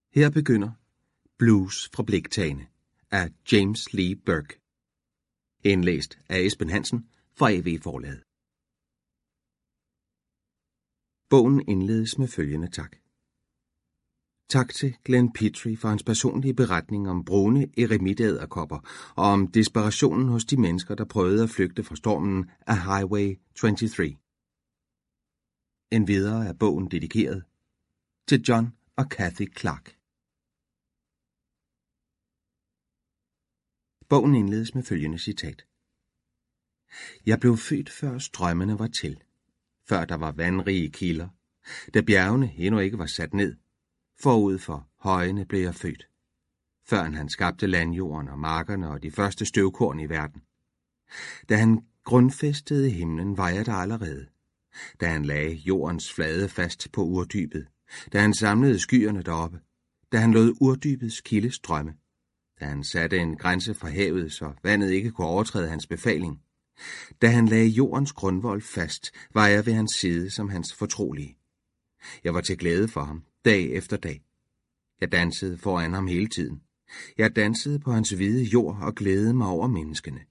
Her begynder Blues fra Bliktagene af James Lee Burke. Indlæst af Esben Hansen fra AV-forlaget. Bogen indledes med følgende tak. Tak til Glenn Petrie for hans personlige beretning om brune eremitæderkopper og om desperationen hos de mennesker, der prøvede at flygte fra stormen af Highway 23. Endvidere er bogen dedikeret til John og Kathy Clark. Bogen indledes med følgende citat. Jeg blev født før strømmene var til, før der var vandrige kilder, da bjergene endnu ikke var sat ned. Forud for højene blev jeg født, førend han skabte landjorden og markerne og de første støvkorn i verden. Da han grundfæstede himlen, var jeg der allerede. Da han lagde jordens flade fast på urdybet, da han samlede skyerne deroppe, da han lod urdybets kilde strømme, da han satte en grænse for havet, så vandet ikke kunne overtræde hans befaling. Da han lagde jordens grundvold fast, var jeg ved hans side som hans fortrolige. Jeg var til glæde for ham, dag efter dag. Jeg dansede foran ham hele tiden. Jeg dansede på hans hvide jord og glædede mig over menneskene.